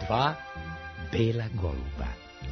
dva bela goluba.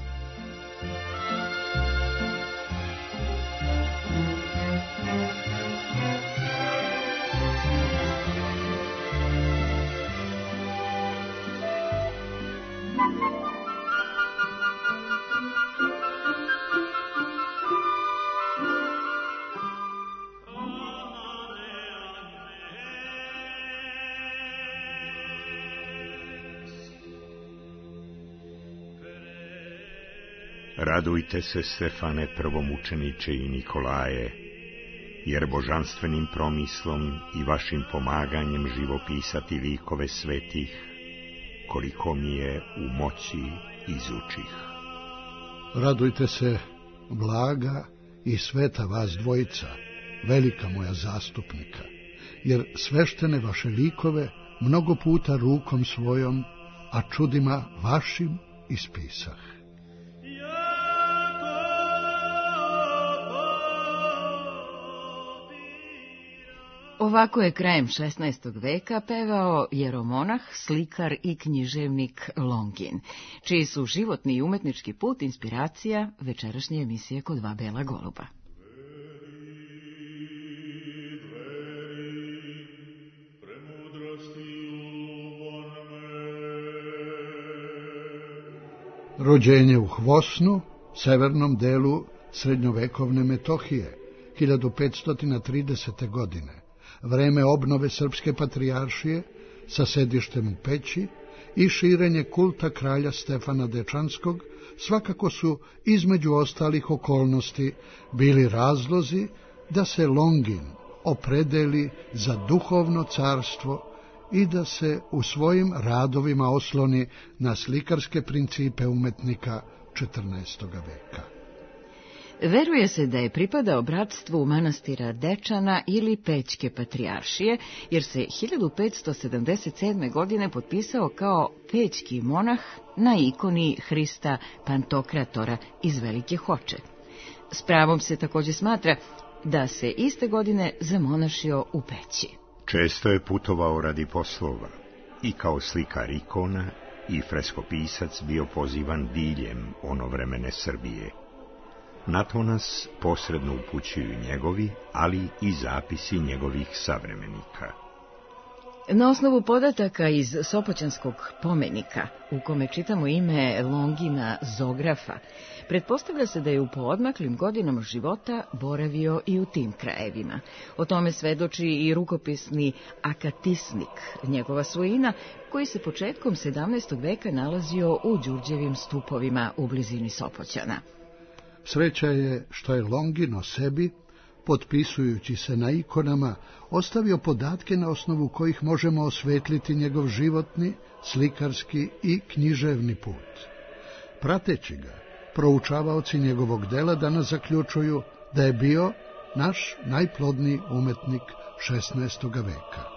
Radujte se, Stefane, prvomučeniče i Nikolaje, jer božanstvenim promislom i vašim pomaganjem živopisati likove svetih, koliko mi je u moći izučih. Radujte se, blaga i sveta vas dvojica, velika moja zastupnika, jer sveštene vaše likove mnogo puta rukom svojom, a čudima vašim ispisah. Ovako je krajem 16. veka pevao jeromonah, slikar i književnik Longin, čiji su životni i umetnički put inspiracija večerašnje emisije Kod dva bela goluba. Rođenje u Hvosnu, severnom delu srednjovekovne Metohije, 1530. godine. Vreme obnove srpske patrijaršije sa sedištem u Peći i širenje kulta kralja Stefana Dečanskog svakako su, između ostalih okolnosti, bili razlozi da se Longin opredeli za duhovno carstvo i da se u svojim radovima osloni na slikarske principe umetnika 14. veka. Veruje se da je pripadao bratstvu manastira Dečana ili Pećke patrijaršije, jer se 1577. godine potpisao kao pećki monah na ikoni Hrista Pantokratora iz Velike Hoče. S pravom se također smatra da se iste godine zamonašio u Peći. Često je putovao radi poslova i kao slikar ikona i freskopisac bio pozivan diljem onovremene Srbije. Na to nas posredno upućuju njegovi, ali i zapisi njegovih savremenika. Na osnovu podataka iz Sopoćanskog pomenika, u kome čitamo ime Longina Zografa, pretpostavlja se da je u poodmaklim godinama života boravio i u tim krajevima. O tome svedoči i rukopisni Akatisnik, njegova svojina, koji se početkom 17. veka nalazio u Đurđevim stupovima u blizini Sopoćana. Sreća je što je Longin o sebi, potpisujući se na ikonama, ostavio podatke na osnovu kojih možemo osvetliti njegov životni, slikarski i književni put. Prateći ga, proučavaoci njegovog dela danas zaključuju da je bio naš najplodniji umetnik 16. veka.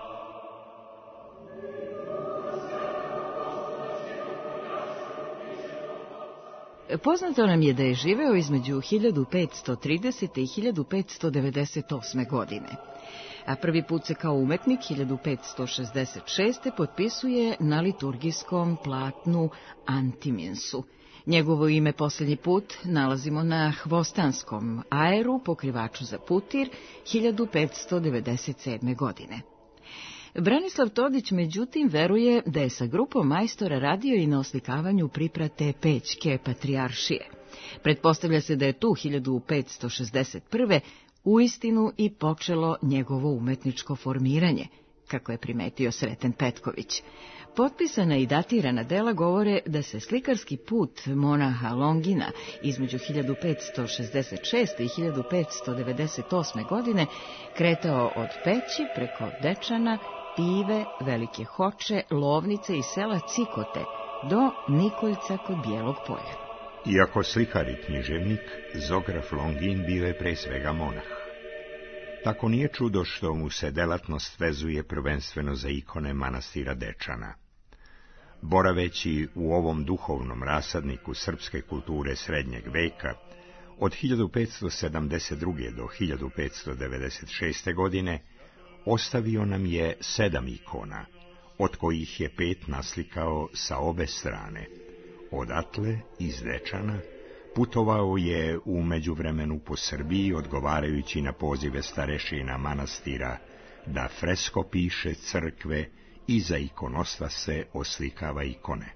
Poznato nam je da je živeo između 1530. i 1598. godine, a prvi put se kao umetnik 1566. potpisuje na liturgijskom platnu Antiminsu. Njegovo ime posljednji put nalazimo na Hvostanskom aeru, pokrivaču za putir, 1597. godine. Branislav Todić, međutim, veruje da je sa grupom majstora radio i na oslikavanju priprate Pećke patrijaršije. Pretpostavlja se da je tu 1561. uistinu i počelo njegovo umetničko formiranje, kako je primetio Sreten Petković. Potpisana i datirana dela govore da se slikarski put monaha Longina između 1566. i 1598. godine kretao od Peći preko Dečana, Pive, Velike Hoče, Lovnice i sela Cikote do Nikoljca kod Bijelog polja. Iako slikar i književnik, Zograf Longin bio je pre svega monah. Tako nije čudo što mu se delatnost vezuje prvenstveno za ikone manastira Dečana. Boraveći u ovom duhovnom rasadniku srpske kulture srednjeg veka, od 1572. do 1596. godine, ostavio nam je 7 ikona, od kojih je 5 naslikao sa obe strane. Odatle, iz Dečana, putovao je u međuvremenu po Srbiji, odgovarajući na pozive starešina manastira da fresko piše crkve i za ikonostase oslikava ikone.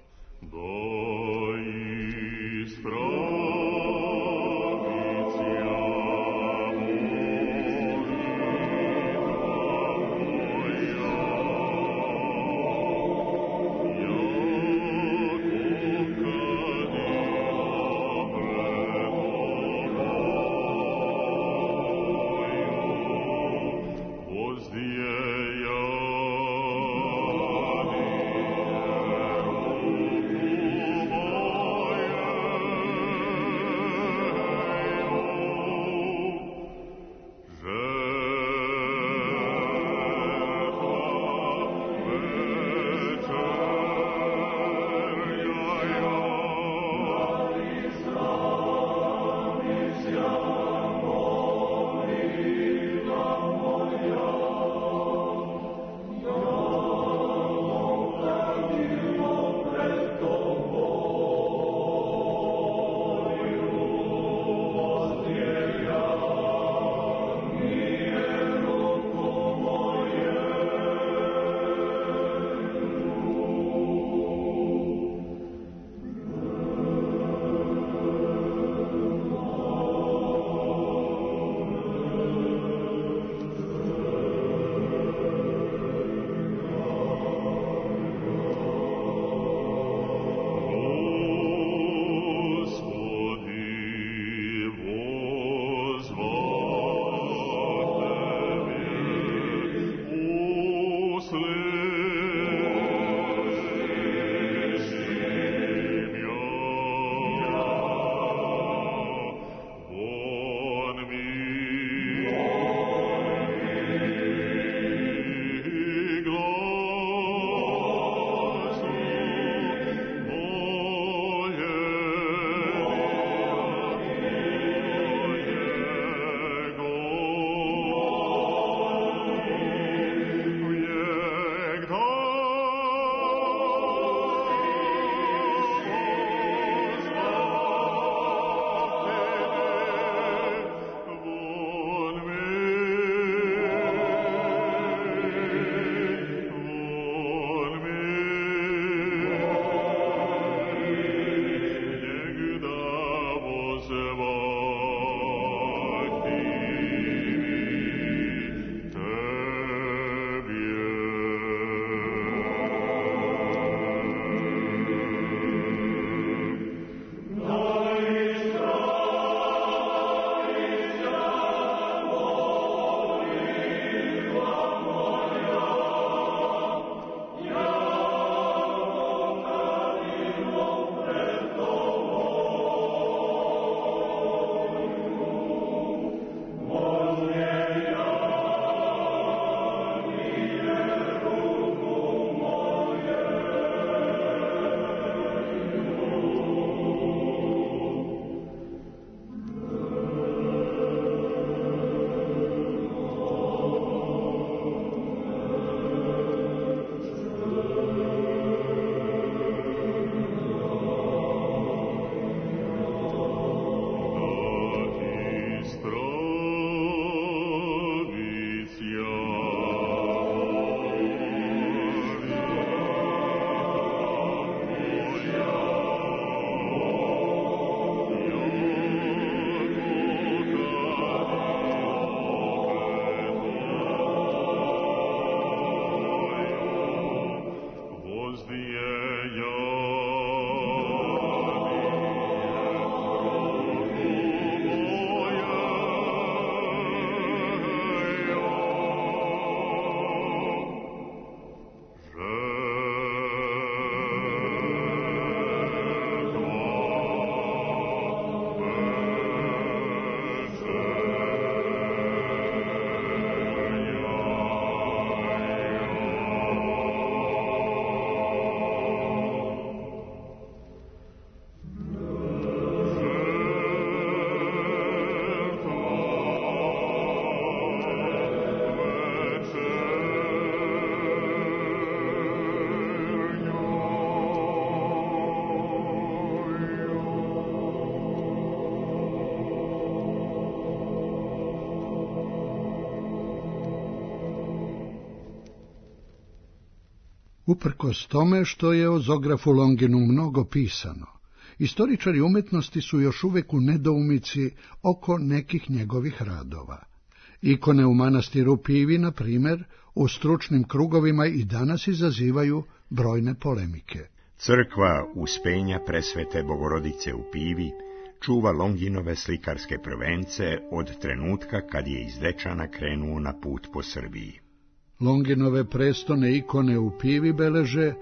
Uprkos tome što je o Zografu Longinu mnogo pisano, istoričari umetnosti su još uvijek u nedoumici oko nekih njegovih radova. Ikone u manastiru Pivi, na primjer, u stručnim krugovima i danas izazivaju brojne polemike. Crkva Uspenja Presvete Bogorodice u Pivi čuva Longinove slikarske prvence od trenutka kad je iz Dečana krenuo na put po Srbiji. Longinove prestone ikone u Pivi beleže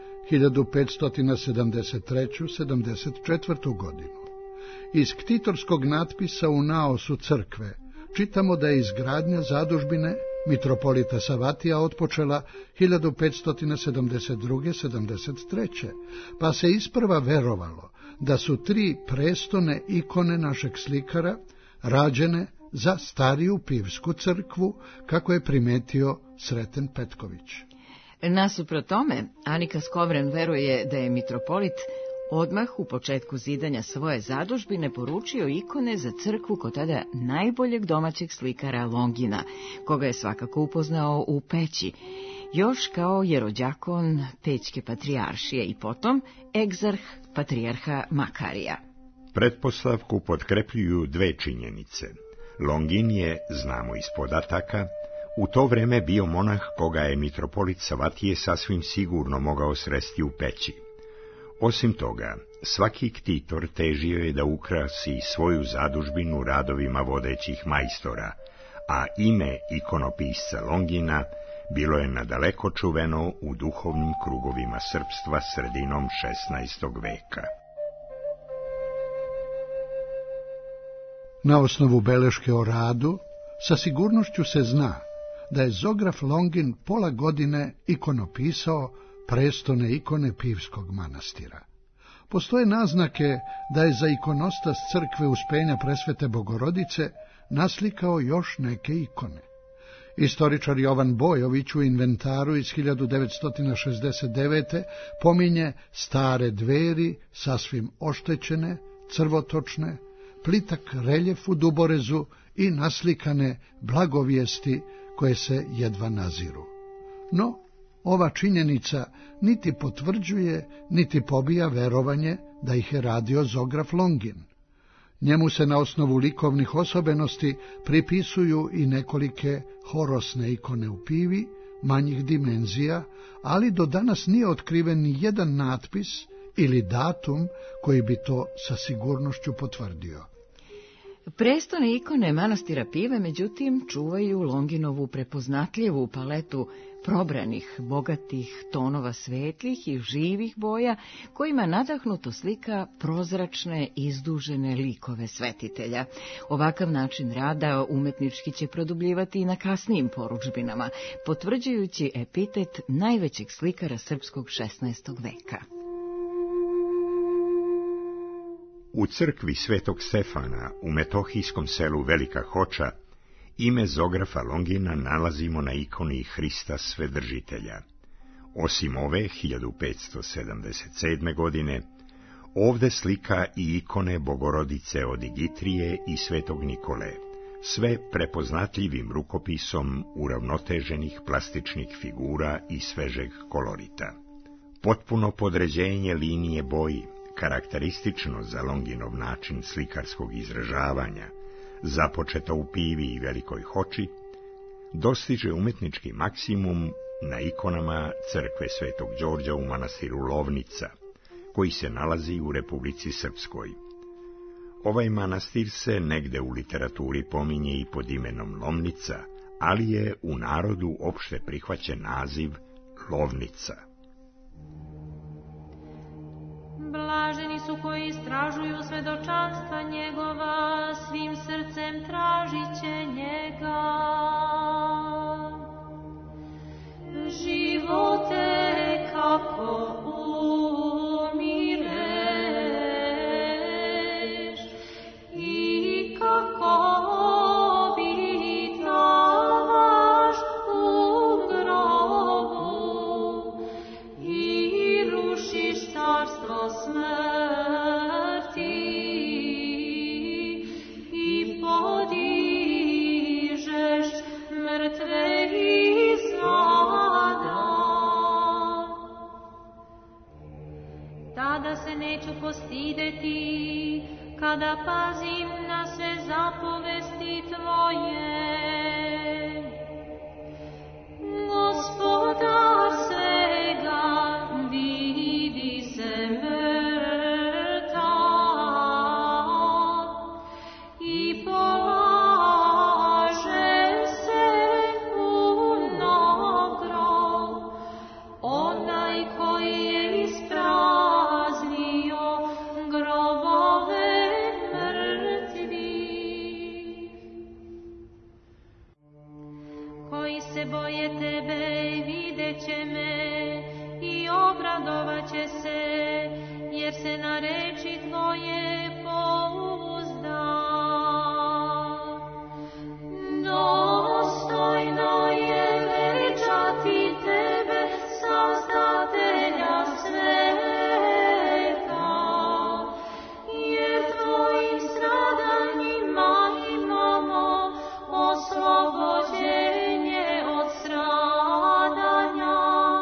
1573-74. godinu. Iz ktitorskog natpisa u naosu crkve čitamo da je izgradnja zadužbine mitropolita Savatija otpočela 1572-73. pa se isprva verovalo da su 3 prestone ikone našeg slikara rađene za stariju Pivsku crkvu, kako je primetio Sreten Petković. Nasuprot tome, Anika Skovren veruje da je mitropolit odmah u početku zidanja svoje zadužbine poručio ikone za crkvu kod tada najboljeg domaćeg slikara Longina, koga je svakako upoznao u Peći, još kao jerođakon Pećke patrijaršije i potom egzarh patrijarha Makarija. Pretpostavku potkrepljuju 2 činjenice. Longin je, znamo iz podataka, u to vreme bio monah koga je mitropolit Savatije sasvim sigurno mogao sresti u Peći. Osim toga, svaki ktitor težio je da ukrasi svoju zadužbinu radovima vodećih majstora, a ime ikonopisca Longina bilo je nadaleko čuveno u duhovnim krugovima srpstva sredinom 16. veka. Na osnovu beleške o radu, sa sigurnošću se zna da je Zograf Longin pola godine ikonopisao prestone ikone Pivskog manastira. Postoje naznake da je za ikonostas crkve Uspenja Presvete Bogorodice naslikao još neke ikone. Istoričar Jovan Bojović u inventaru iz 1969. pominje stare dveri, sasvim oštećene, crvotočne, plitak reljef u duborezu i naslikane blagovijesti koje se jedva naziru. No, ova činjenica niti potvrđuje, niti pobija verovanje da ih je radio Zograf Longin. Njemu se na osnovu likovnih osobenosti pripisuju i nekolike horosne ikone u Pivi, manjih dimenzija, ali do danas nije otkriven ni jedan natpis ili datum koji bi to sa sigurnošću potvrdio. Prestone ikone manastira Pive, međutim, čuvaju Longinovu prepoznatljivu paletu probranih, bogatih tonova svetlih i živih boja, kojima nadahnuto slika prozračne, izdužene likove svetitelja. Ovakav način rada umetnički će produbljivati i na kasnijim porudžbinama, potvrđujući epitet najvećeg slikara srpskog 16. veka. U crkvi Svetog Stefana u metohijskom selu Velika Hoča ime Zografa Longina nalazimo na ikoni Hrista Svedržitelja. Osim ove 1577. godine, ovde slika i ikone Bogorodice od Igitrije i Svetog Nikole, sve prepoznatljivim rukopisom uravnoteženih plastičnih figura i svežeg kolorita. Potpuno podređenje linije boji, karakteristično za Longinov način slikarskog izražavanja, započeto u Pivi i Velikoj Hoči, dostiže umetnički maksimum na ikonama crkve Svetog Đorđa u manastiru Lovnica, koji se nalazi u Republici Srpskoj. Ovaj manastir se negde u literaturi pominje i pod imenom Lomnica, ali je u narodu opšte prihvaćen naziv Lovnica. Blaženi su koji istražuju svedočanstva njegova, svim srcem tražiće njega. Živote kako umireš i kako obitavaš u grobu i rušiš carstvo smrti i podižeš mrtve iz ada. se neću postideti, kada pazim na sve zapovesti Tvoje. Gospodar svega vidi se mrtav i polaže se u grob onaj koji je ispraznio grobove mrtvih. Koji se boje Tebe vidjet će me i obradovat će se, jer se na reči Tvoje pouzda. Dostojno je veličati Tebe, Sazdatelja sveta, jer Tvojim stradanjima imamo oslobođenje od stradanja,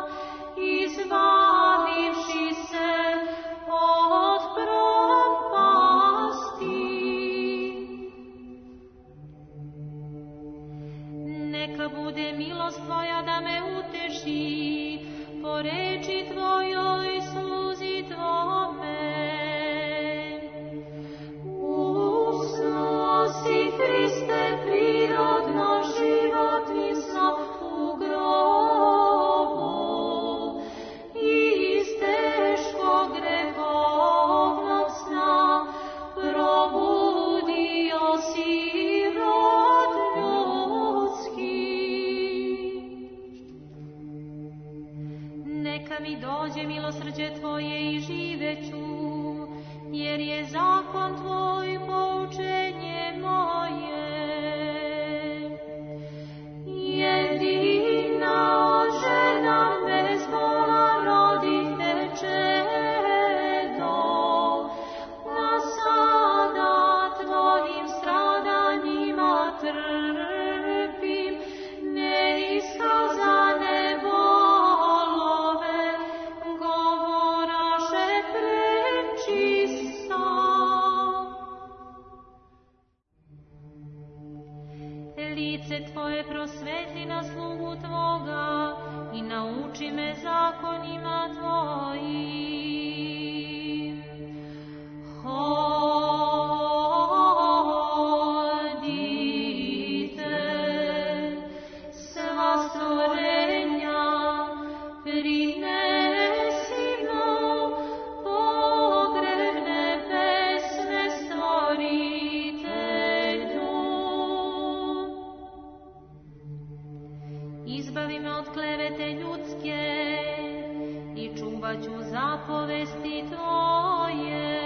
izbavivši se od propasti. Neka bude milost Tvoja da me uteši, po reči Tvojoj sluzi Tvome. Usnuo si, Hriste, prirodno životnim snom u grobu i iz teškog grehovnog sna probudio si rod ljudski. Neka mi dođe milosrđe Tvoje i živeću, jer je zakon Tvoj poučenje moje. Jedina od žena bezbola rodite čedo, a sada Tvojim stradanjima trpim neiskazane bolove, govoraše prečista. Lice Tvoje prosvetli na slugu Tvoga i nauči me zakonima Tvojim. Hodite, sva stvorenja, prinesimo pogrebne pesme Stvoritelju. Izbavi me od klevete ljudske i čuvat ću zapovesti Tvoje.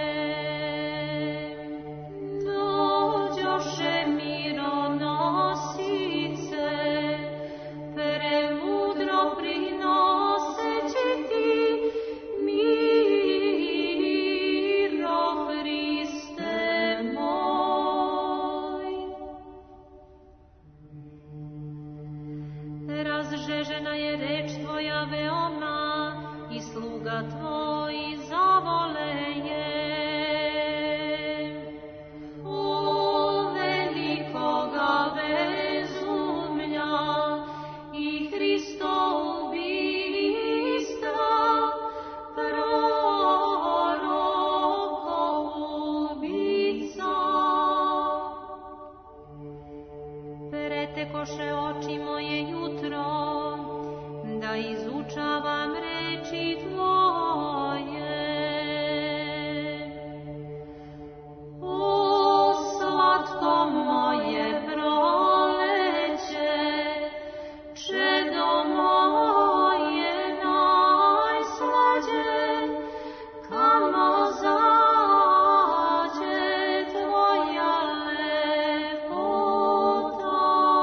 Dođoše mironosice, premudro prinoseći Ti miro, Hriste moj. Razžežena je reč Tvoja veoma i sluga Tvoj zavole je. O velikoga bezumlja i Hristo ubistva, proroko ubica. Pretekoše oči moje jutro, da izučavam reči Tvoje. O slatko moje proleće, čedo moje najslađe, kamo zađe Tvoja lepota.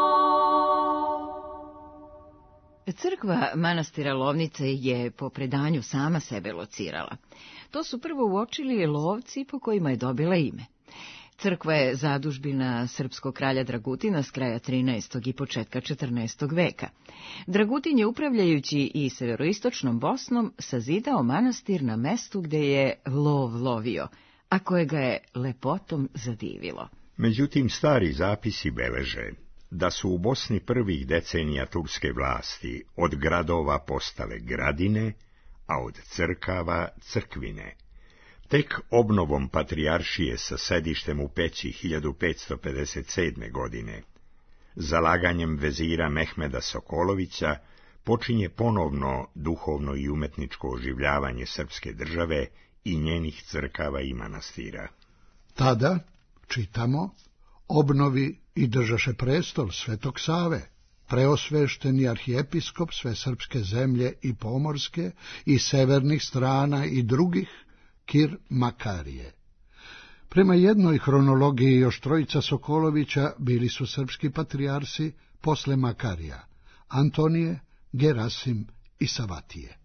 Crkva manastira Lovnice je po predanju sama sebe locirala. To su prvo uočili lovci po kojima je dobila ime. Crkva je zadužbina srpskog kralja Dragutina s kraja 13. i početka 14. veka. Dragutin je, upravljajući i severoistočnom Bosnom, sazidao manastir na mestu gde je lov lovio, a koje ga je lepotom zadivilo. Međutim, stari zapisi beleže da su u Bosni prvih decenija turske vlasti od gradova postale gradine, a od crkava crkvine. Tek obnovom patrijaršije sa sedištem u Peći 1557. godine, zalaganjem vezira Mehmeda Sokolovića, počinje ponovno duhovno i umetničko oživljavanje srpske države i njenih crkava i manastira. Tada, čitamo, obnovi i držaše prestol Svetog Save, preosvešteni arhijepiskop sve srpske zemlje i pomorske i severnih strana i drugih, Kir Makarije. Prema jednoj hronologiji još trojica Sokolovića bili su srpski patrijarsi posle Makarija, Antonije, Gerasim i Savatije.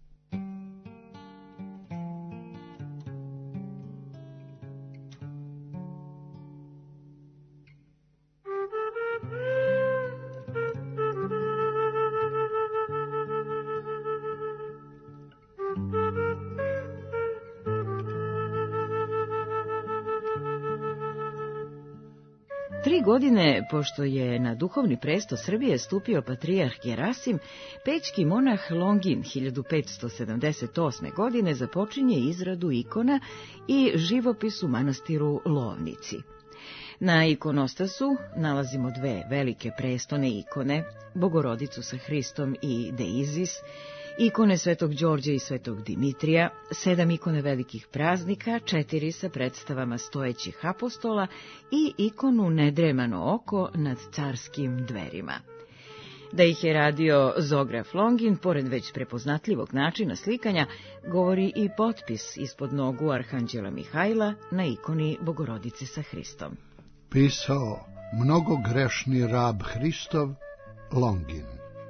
Godine pošto je na duhovni presto Srbije stupio patrijarh Gerasim, pećki monah Longin 1578. godine započinje izradu ikona i živopis u manastiru Lovnici. Na ikonostasu nalazimo dve velike prestone ikone, Bogorodicu sa Hristom i Deizis, ikone Svetog Đorđa i Svetog Dimitrija, 7 ikone velikih praznika, 4 sa predstavama stojećih apostola i ikonu Nedremano oko nad carskim dverima. Da ih je radio Zograf Longin, pored već prepoznatljivog načina slikanja, govori i potpis ispod nogu Arhanđela Mihajla na ikoni Bogorodice sa Hristom. Pisao mnogo grešni rab Hristov, Longin.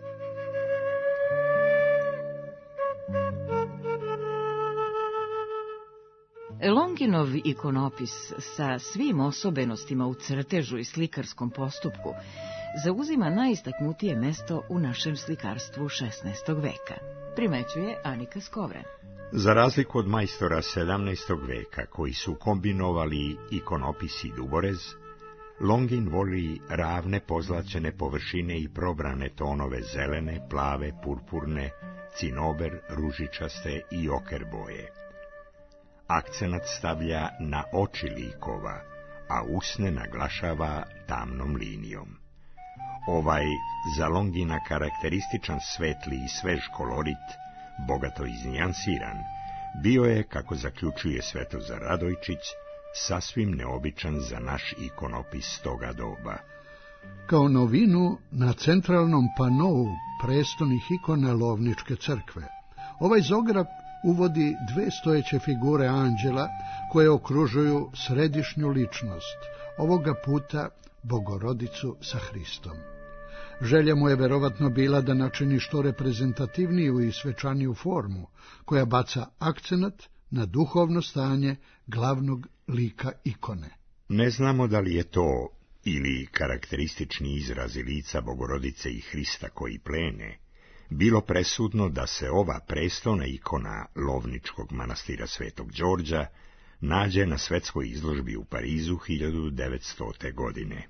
Longinov ikonopis sa svim osobenostima u crtežu i slikarskom postupku zauzima najistaknutije mesto u našem slikarstvu 16. veka, primećuje Anika Skovran. Za razliku od majstora 17. veka, koji su kombinovali ikonopis i duborez, Longin voli ravne pozlaćene površine i probrane tonove zelene, plave, purpurne, cinober, ružičaste i oker boje. Akcenat stavlja na oči likova, a usne naglašava tamnom linijom. Ovaj za Longina karakterističan svetli i svež kolorit, bogato iznijansiran, bio je, kako zaključuje Svetozar Radojčić, sasvim neobičan za naš ikonopis toga doba. Kao novinu na centralnom panou prestonih ikona Lovničke crkve, ovaj Zograf uvodi dve stojeće figure anđela koje okružuju središnju ličnost, ovoga puta Bogorodicu sa Hristom. Želja mu je verovatno bila da načini što reprezentativniju i svečaniju formu, koja baca akcenat na duhovno stanje glavnog lika ikone. Ne znamo da li je to ili karakteristični izrazi lica Bogorodice i Hrista koji plene, bilo presudno da se ova prestona ikona Lovničkog manastira Svetog Đorđa nađe na svetskoj izložbi u Parizu 1900. godine.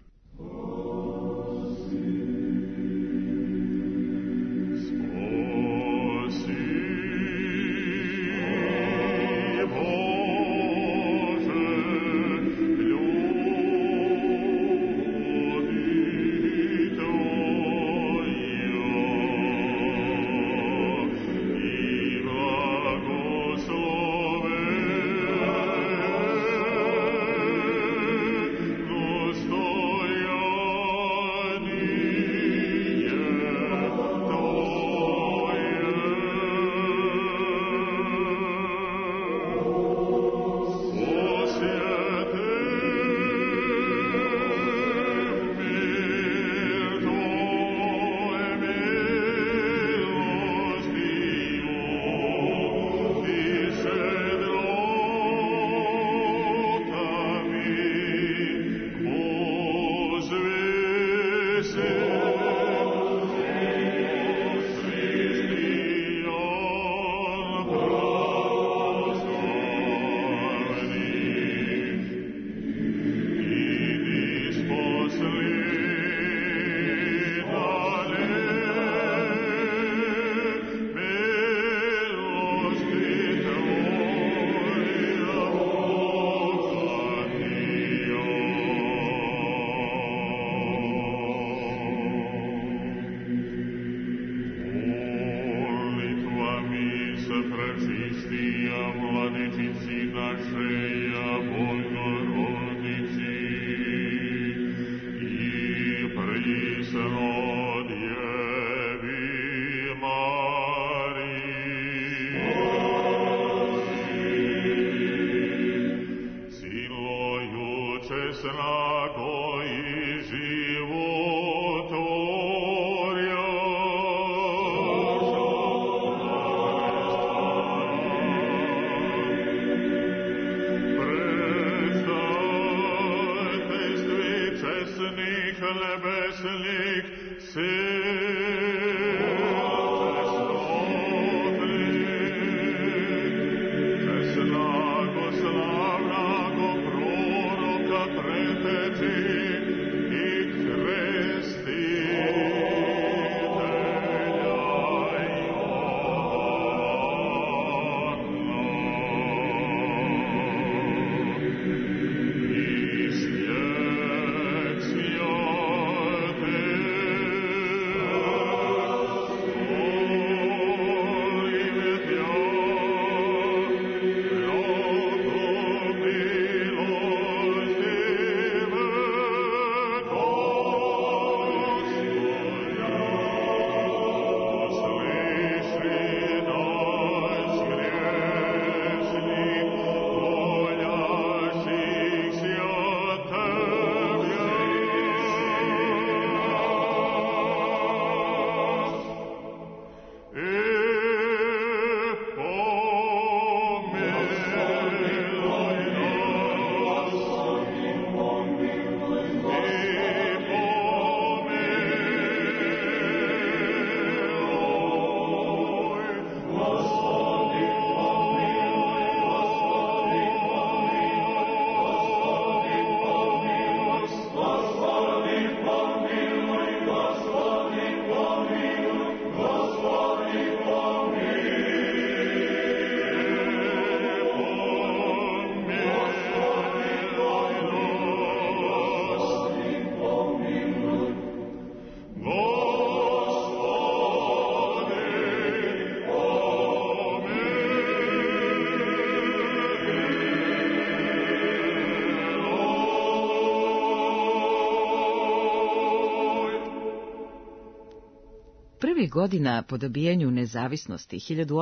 Prvih godina po dobijanju nezavisnosti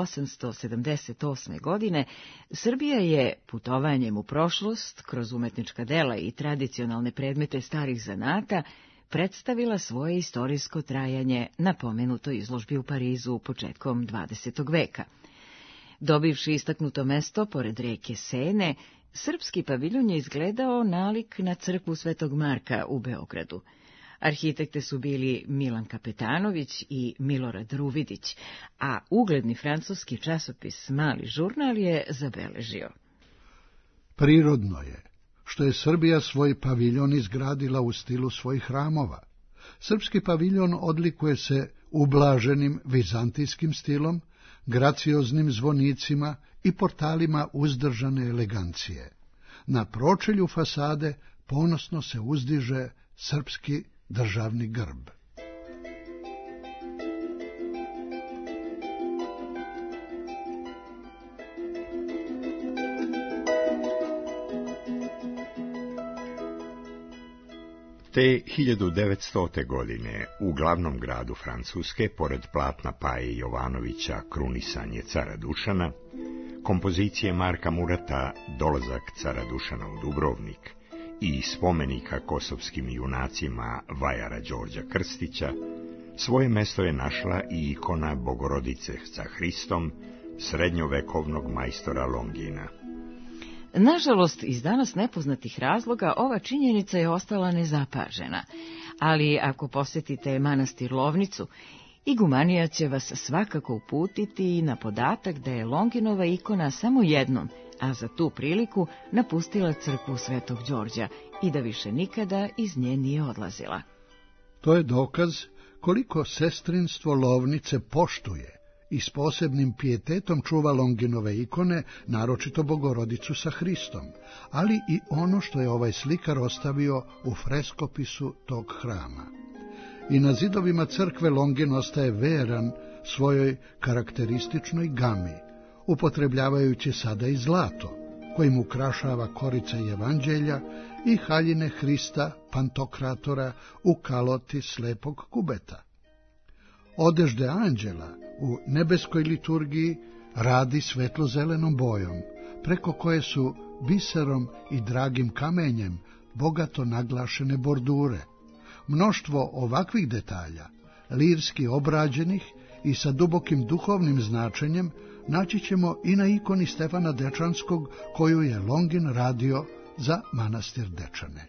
1878. godine Srbija je putovanjem u prošlost, kroz umetnička dela i tradicionalne predmete starih zanata, predstavila svoje istorijsko trajanje na pomenutoj izložbi u Parizu početkom 20. veka. Dobivši istaknuto mesto pored reke Sene, srpski paviljon je izgledao nalik na crkvu Svetog Marka u Beogradu. Arhitekte su bili Milan Kapetanović i Milorad Ruvidić, a ugledni francuski časopis Mali žurnal je zabeležio: Prirodno je što je Srbija svoj paviljon izgradila u stilu svojih hramova. Srpski paviljon odlikuje se ublaženim vizantijskim stilom, gracioznim zvonicima i portalima uzdržane elegancije. Na pročelju fasade ponosno se uzdiže srpski državni grb. Te 1900. godine u glavnom gradu Francuske, pored platna Paje Jovanovića Krunisanje cara Dušana, kompozicije Marka Murata Dolazak cara Dušana u Dubrovnik i spomenika kosovskim junacima vajara Đorđa Krstića, svoje mesto je našla i ikona Bogorodice sa Hristom, srednjovekovnog majstora Longina. Nažalost, iz danas nepoznatih razloga ova činjenica je ostala nezapažena, ali ako posjetite manastir Lovnicu, igumanija će vas svakako uputiti na podatak da je Longinova ikona samo jednom, a za tu priliku napustila crkvu Svetog Đorđa i da više nikada iz nje nije odlazila. To je dokaz koliko sestrinstvo Lovnice poštuje i s posebnim pijetetom čuva Longinove ikone, naročito Bogorodicu sa Hristom, ali i ono što je ovaj slikar ostavio u freskopisu tog hrama. I na zidovima crkve Longin ostaje veran svojoj karakterističnoj gami, upotrebljavajući sada i zlato, kojim ukrašava korica evanđelja i haljine Hrista Pantokratora u kaloti slepog kubeta. Odežde anđela u nebeskoj liturgiji radi svetlo-zelenom bojom, preko koje su biserom i dragim kamenjem bogato naglašene bordure. Mnoštvo ovakvih detalja, lirski obrađenih i sa dubokim duhovnim značenjem, naći ćemo i na ikoni Stefana Dečanskog, koju je Longin radio za manastir Dečane.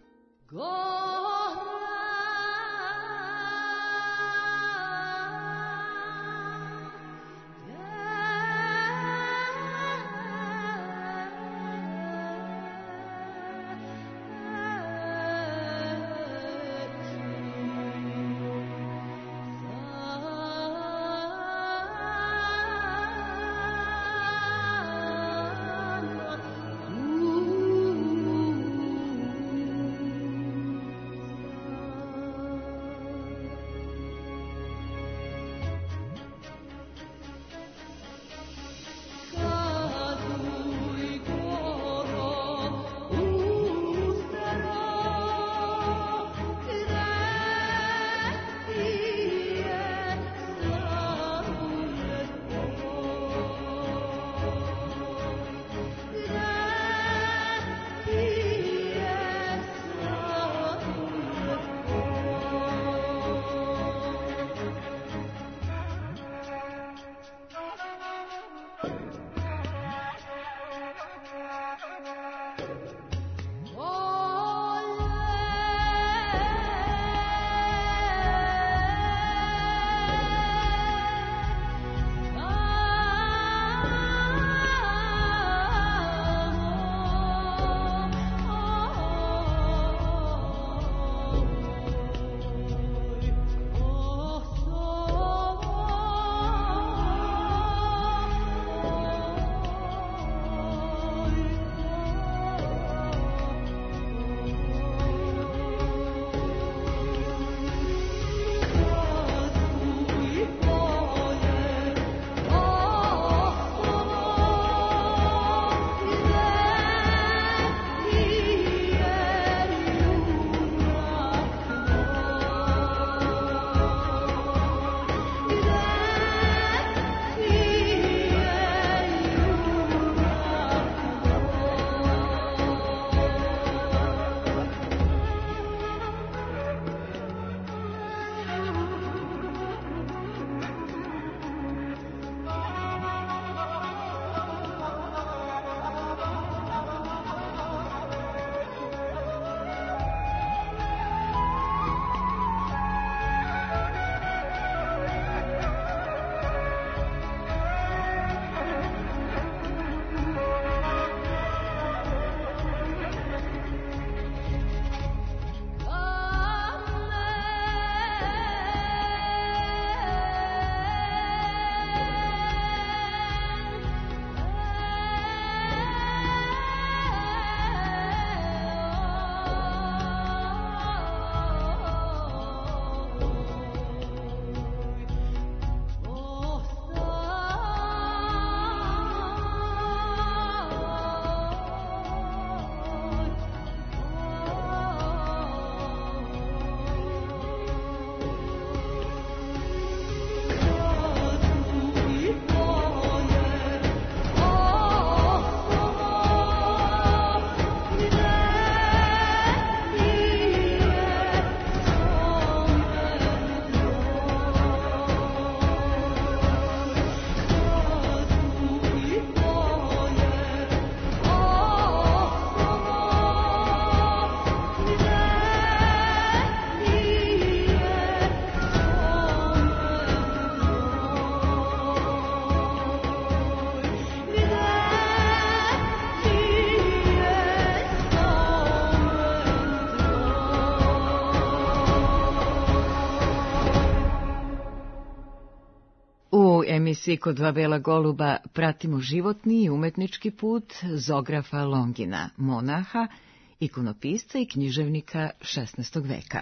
U emisiji Kod dva bela goluba pratimo životni i umetnički put Zografa Longina, monaha, ikonopisca i književnika 16. veka.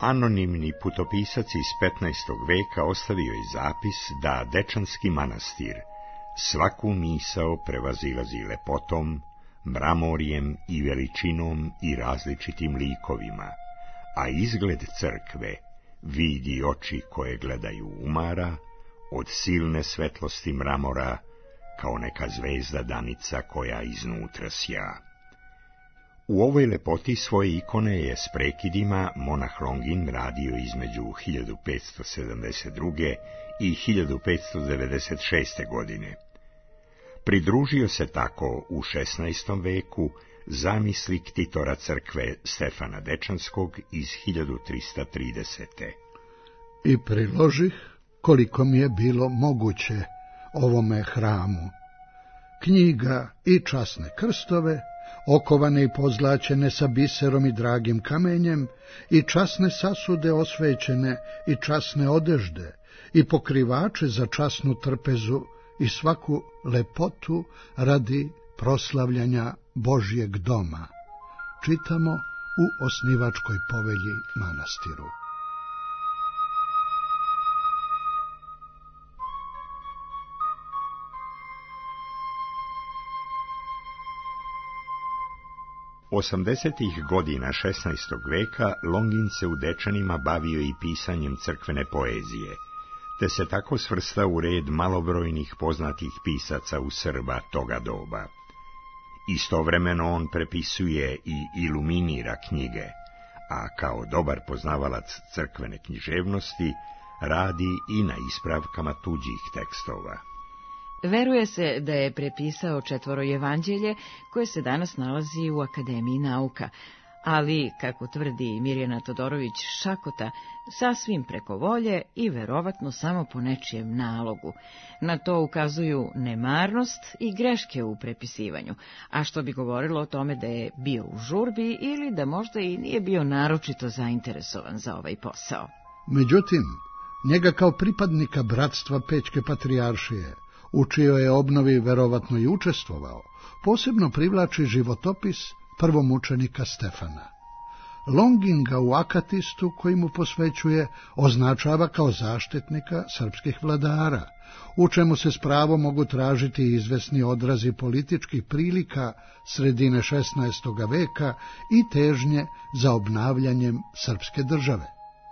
Anonimni putopisac iz 15. veka ostavio je zapis da Dečanski manastir svaku misao prevazilazi lepotom, mramorjem i veličinom i različitim likovima, a izgled crkve vidi oči koje gledaju umara, od silne svetlosti mramora, kao neka zvezda danica koja iznutra sja. U ovoj lepoti svoje ikone je s prekidima monah Longin radio između 1572. i 1596. godine. Pridružio se tako u 16. veku zamisli ktitora crkve Stefana Dečanskog iz 1330. I priložih, koliko mi je bilo moguće, ovome hramu knjiga i časne krstove, okovane i pozlaćene sa biserom i dragim kamenjem, i časne sasude osvećene, i časne odežde, i pokrivače za časnu trpezu, i svaku lepotu radi proslavljanja Božjeg doma, čitamo u osnivačkoj povelji manastiru. Osamdesetih godina 16. veka Longin se u Dečanima bavio i pisanjem crkvene poezije, te se tako svrstao u red malobrojnih poznatih pisaca u Srba toga doba. Istovremeno on prepisuje i iluminira knjige, a kao dobar poznavalac crkvene književnosti radi i na ispravkama tuđih tekstova. Veruje se da je prepisao 4 evanđelje koje se danas nalazi u Akademiji nauka, ali, kako tvrdi Mirjana Todorović Šakota, sasvim preko volje i verovatno samo po nečijem nalogu. Na to ukazuju nemarnost i greške u prepisivanju, a što bi govorilo o tome da je bio u žurbi ili da možda i nije bio naročito zainteresovan za ovaj posao. Međutim, njega kao pripadnika bratstva Pećke patrijaršije, u čijoj je obnovi verovatno i učestvovao, posebno privlači životopis prvomučenika Stefana. Longin ga u Akatistu, koji mu posvećuje, označava kao zaštitnika srpskih vladara, u čemu se s pravom mogu tražiti izvesni odrazi političkih prilika sredine 16. veka i težnje za obnavljanjem srpske države.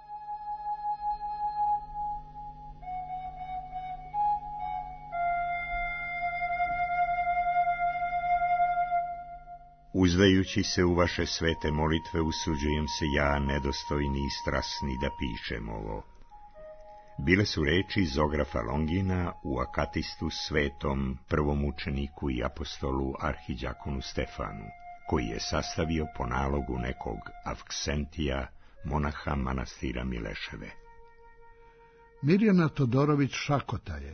Uzdajući se u vaše svete molitve, usuđujem se ja, nedostojni i strasni, da pišem ovo. Bile su reči Zografa Longina u Akatistu svetom prvomučeniku i apostolu arhiđakonu Stefanu, koji je sastavio po nalogu nekog Avksentija, monaha manastira Mileševe. Mirjana Todorović Šakota je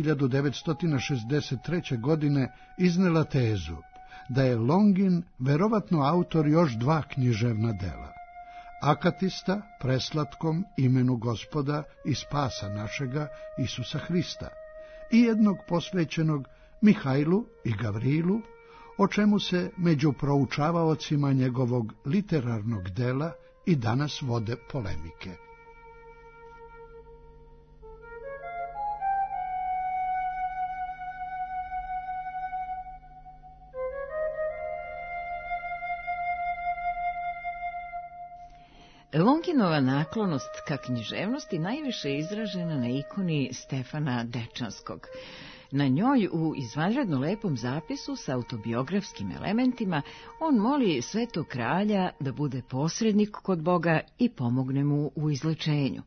1963. godine iznela tezu da je Longin verovatno autor još 2 književna dela: Akatista, preslatkom imenu Gospoda i spasa našega Isusa Hrista, i jednog posvećenog Mihajlu i Gavrilu, o čemu se među proučavaocima njegovog literarnog dela i danas vode polemike. Longinova naklonost ka književnosti najviše je izražena na ikoni Stefana Dečanskog. Na njoj, u izvanredno lepom zapisu sa autobiografskim elementima, on moli svetog kralja da bude posrednik kod Boga i pomogne mu u izlečenju.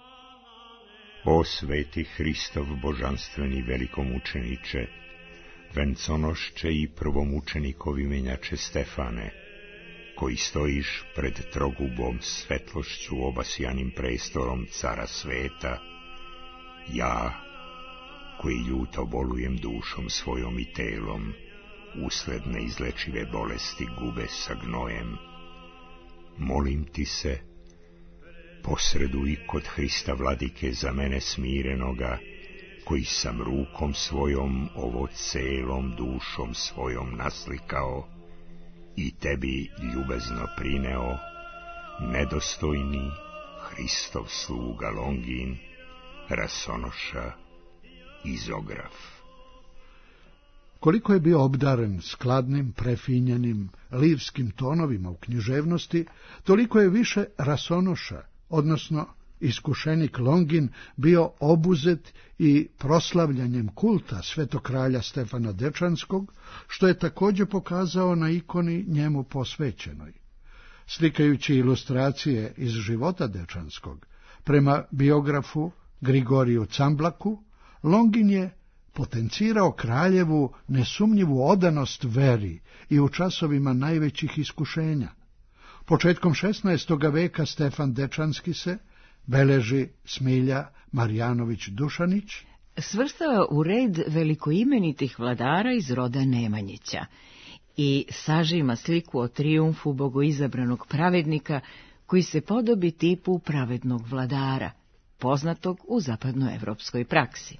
O sveti Hristov božanstveni velikomučeniče, venconošče i prvomučenikovi menjače Stefane, koji stojiš pred trogubom svetlošću obasijanim prestorom cara sveta, ja, koji ljuto bolujem dušom svojom i telom, usled neizlečive bolesti gube sa gnojem, molim ti se, posreduj kod Hrista vladike za mene smirenoga, koji sam rukom svojom ovo celom dušom svojom naslikao i tebi ljubezno prineo, nedostojni Hristov sluga Longin, Rasonoša i Zograf. Koliko je bio obdaren skladnim, prefinjenim, lirskim tonovima u književnosti, toliko je više Rasonoša, odnosno iskušenik Longin, bio obuzet i proslavljanjem kulta svetokralja Stefana Dečanskog, što je također pokazao na ikoni njemu posvećenoj. Slikajući ilustracije iz života Dečanskog, prema biografu Grigoriju Camblaku, Longin je potencirao kraljevu nesumnjivu odanost veri i u časovima najvećih iskušenja. Početkom 16. veka Stefan Dečanski se, beleži Smilja Marjanović-Dušanić, svrstava u red velikoimenitih vladara iz roda Nemanjića i sažima sliku o trijumfu bogoizabranog pravednika koji se podobi tipu pravednog vladara, poznatog u zapadnoevropskoj praksi.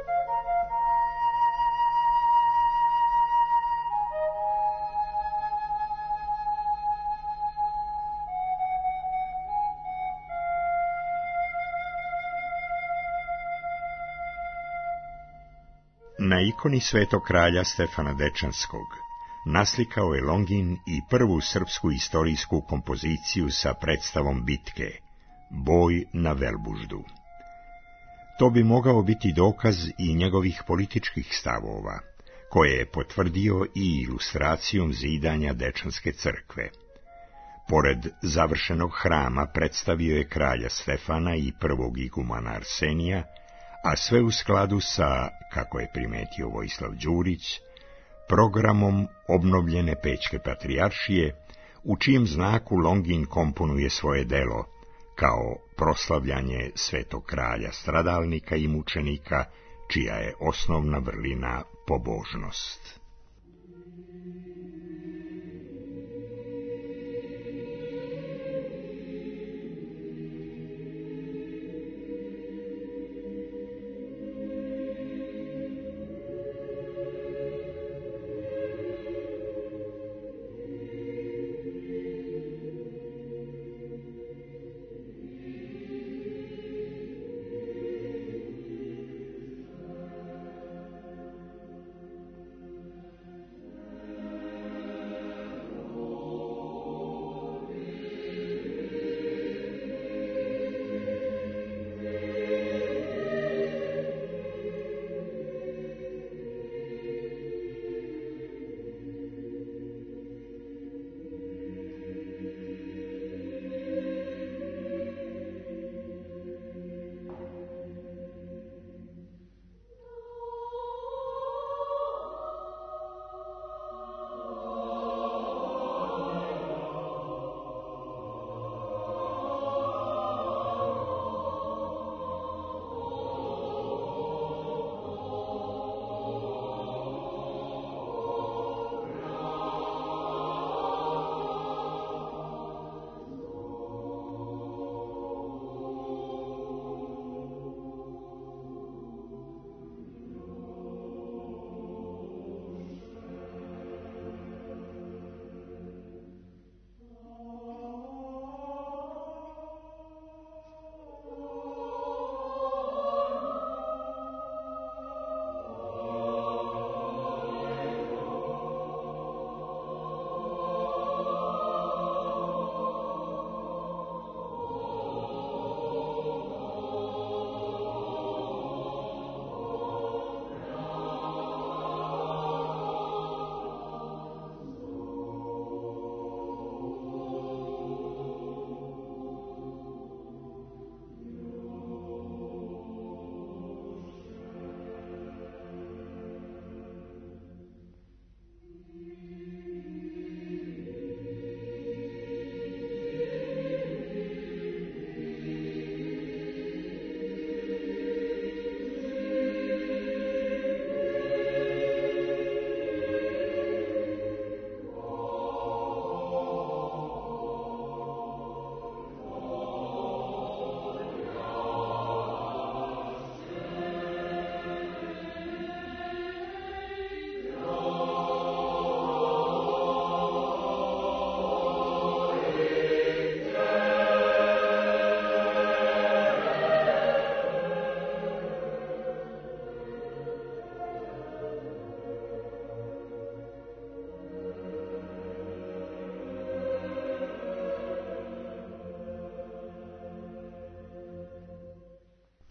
Na ikoni svetog kralja Stefana Dečanskog naslikao je Longin i prvu srpsku istorijsku kompoziciju sa predstavom bitke, Boj na Velbuždu. To bi mogao biti dokaz i njegovih političkih stavova, koje je potvrdio i ilustracijom zidanja Dečanske crkve. Pored završenog hrama predstavio je kralja Stefana i prvog igumana Arsenija, a sve u skladu sa, kako je primetio Vojislav Đurić, programom obnovljene Pećke patrijaršije, u čijem znaku Longin komponuje svoje delo, kao proslavljanje svetog kralja stradalnika i mučenika, čija je osnovna vrlina pobožnost.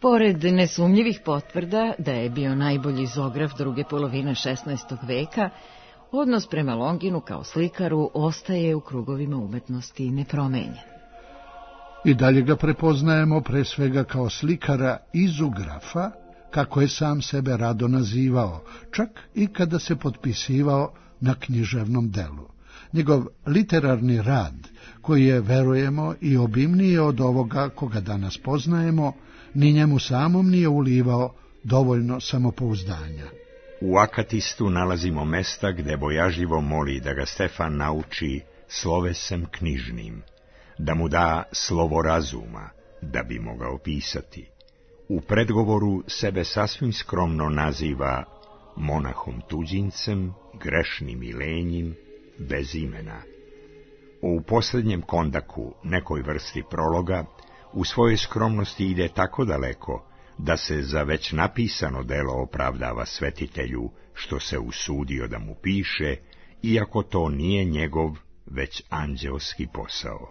Pored nesumnjivih potvrda da je bio najbolji zograf druge polovine 16. veka, odnos prema Longinu kao slikaru ostaje u krugovima umetnosti nepromenjen. I dalje ga prepoznajemo pre svega kao slikara izugrafa, kako je sam sebe rado nazivao, čak i kada se potpisivao na književnom delu. Njegov literarni rad, koji je, verujemo, i obimniji od ovoga koga danas poznajemo, ni njemu samom nije ulivao dovoljno samopouzdanja. U Akatistu nalazimo mesta gde bojažljivo moli da ga Stefan nauči slovesem knjižnim, da mu da slovo razuma, da bi mogao pisati. U predgovoru sebe sasvim skromno naziva monahom tuđincem, grešnim i lenjim, bez imena. U posljednjem kondaku, nekoj vrsti prologa, u svojoj skromnosti ide tako daleko, da se za već napisano delo opravdava svetitelju što se usudio da mu piše, iako to nije njegov, već anđeoski posao.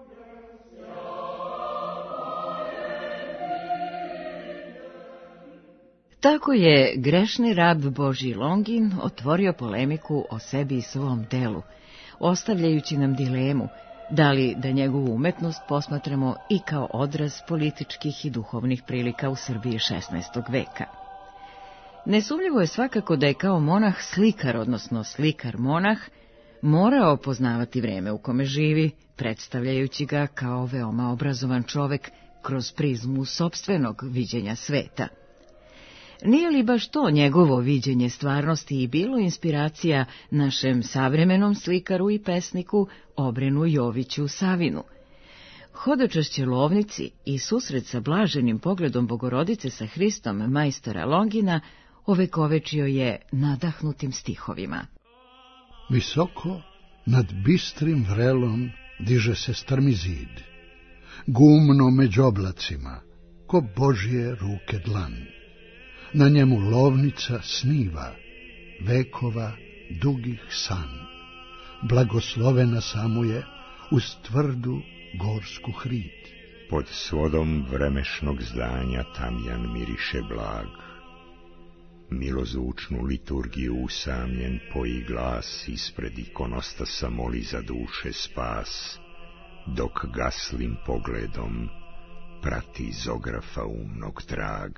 Tako je grešni rab Božji Longin otvorio polemiku o sebi i svom delu, ostavljajući nam dilemu da li da njegovu umetnost posmatramo i kao odraz političkih i duhovnih prilika u Srbiji 16. veka. Nesumnjivo je svakako da je kao monah slikar, odnosno slikar-monah, morao poznavati vreme u kome živi, predstavljajući ga kao veoma obrazovan čovek kroz prizmu sopstvenog viđenja sveta. Nije li baš to njegovo viđenje stvarnosti i bilo inspiracija našem savremenom slikaru i pesniku Obrenu Joviću Savinu? Hodočašće Lovnici i susret sa blaženim pogledom Bogorodice sa Hristom majstora Longina ovekovečio je nadahnutim stihovima. Visoko nad bistrim vrelom diže se strmi zid, gumno među oblacima, ko Božje ruke dlan. Na njemu lovnica sniva, vekova dugih san. Blagoslovena samo je uz tvrdu gorsku hrid. Pod svodom vremešnog zdanja tamjan miriše blag. Milozvučnu liturgiju usamljen poji glas, ispred ikonostasa moli za duše spas, dok gaslim pogledom prati zografa umnog trag.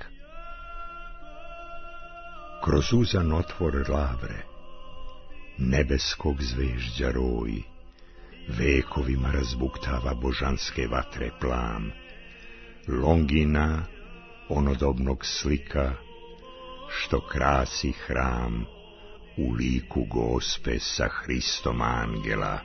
Kroz uzan otvor lavre, nebeskog zvežđa roj, vekovima razbuktava božanske vatre plam, Longina, onodobnog slika, što krasi hram u liku Gospe sa Hristom angela,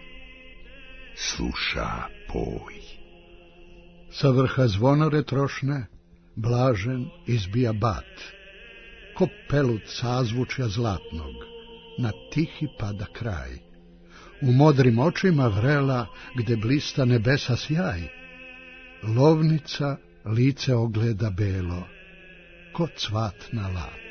sluša poj. Sa vrha zvonare trošne, blažen izbija bat, ko pelut sazvučja zlatnog, na tihi pada kraj. U modrim očima vrela, gde blista nebesa sjaj, lovnica lice ogleda belo, ko cvat na lat.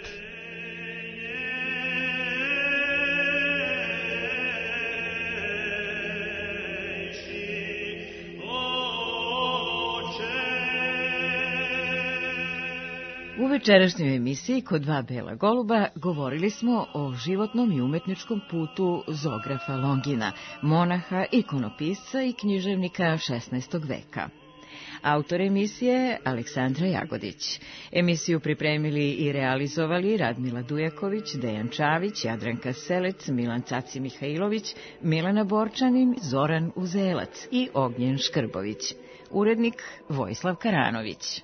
U večerašnjoj emisiji Kod dva bela goluba govorili smo o životnom i umetničkom putu zografa Longina, monaha, ikonopisca i književnika 16. veka. Autor emisije Aleksandra Jagodić. Emisiju pripremili i realizovali Radmila Dujaković, Dejan Čavić, Jadranka Selec, Milan Caci Mihajlović, Milana Borčanin, Zoran Uzelac i Ognjen Škrbović. Urednik Vojislav Karanović.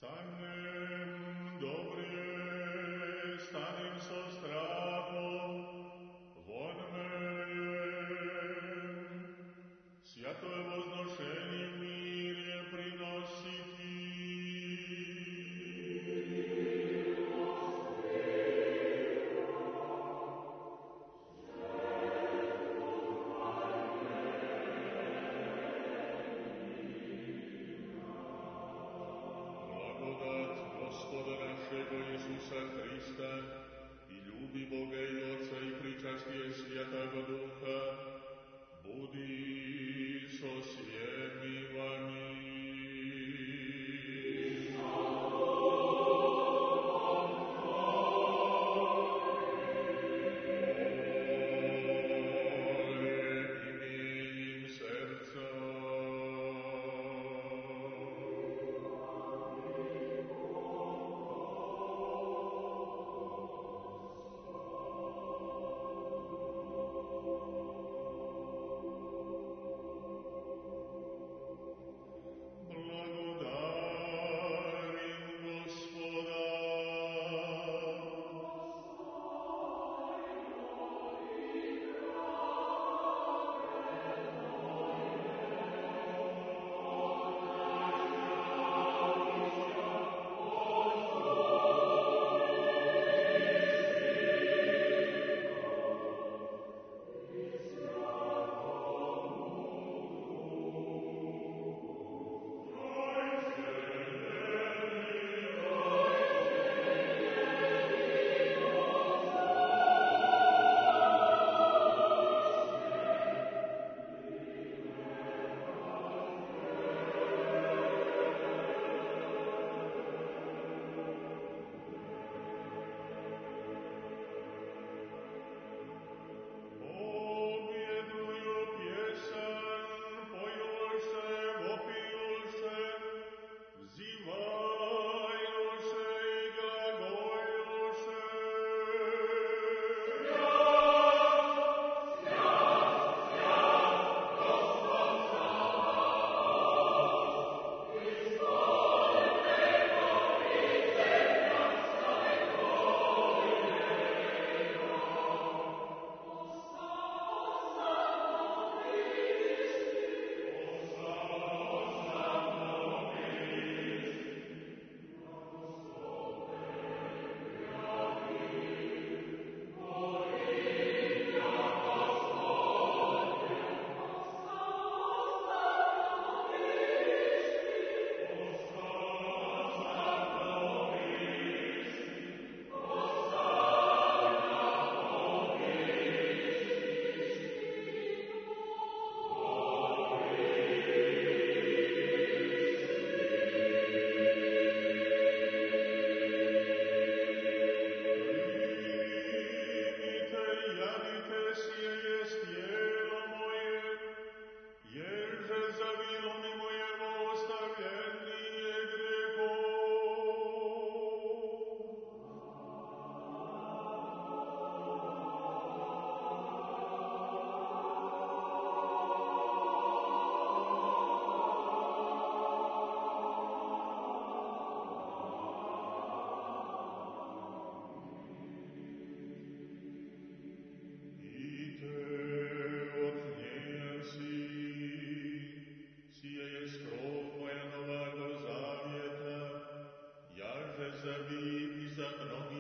Stanem dobrije, stanim so strahom, von men. Свято je возnošenje, mir je prinositi. Gospoda našega Isusa Hrista i ljubi Boga i Oca i pričastije Svjatoga Duha, budi so svjemi vami. Za vi i za mnogo